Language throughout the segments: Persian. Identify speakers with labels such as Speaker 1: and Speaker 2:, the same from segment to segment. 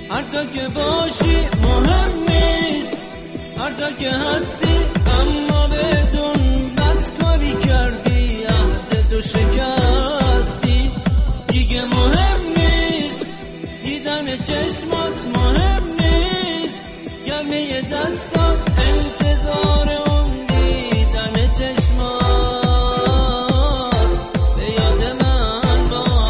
Speaker 1: هر جا که باشی مهم نیست، هر جا که هستی اما بدون بدکاری کردی، عهدتو شکستی. دیگه مهم نیست دیدن چشمات، مهم نیست گرمه دستات، انتظار اون دیدن چشمات به یاد من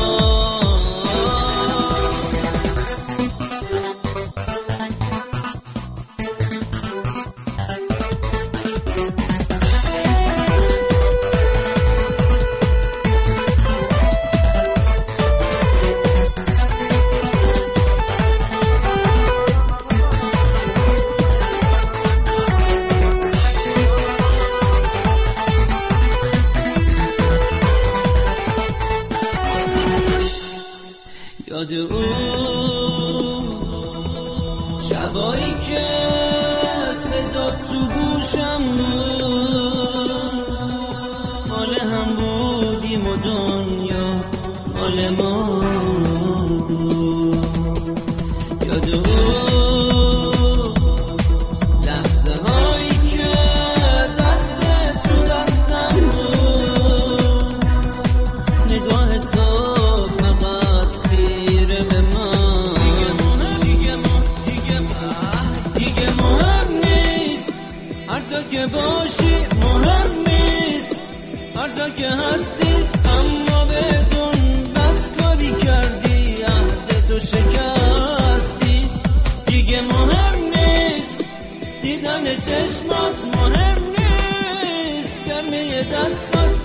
Speaker 1: یاد اون شبایی که صدا تو گوشم بود، مال هم بودیم و دنیا مال ما بود. یاد اون لحظه هایی که دست تو دستم بود، نگاه تو هر جا که باشی مهم نیست، هر جا که هستی اما بدون بدکاری کردی، عهدتو شکستی. دیگه مهم نیست دیدن چشمات، مهم نیست گرمه دستات،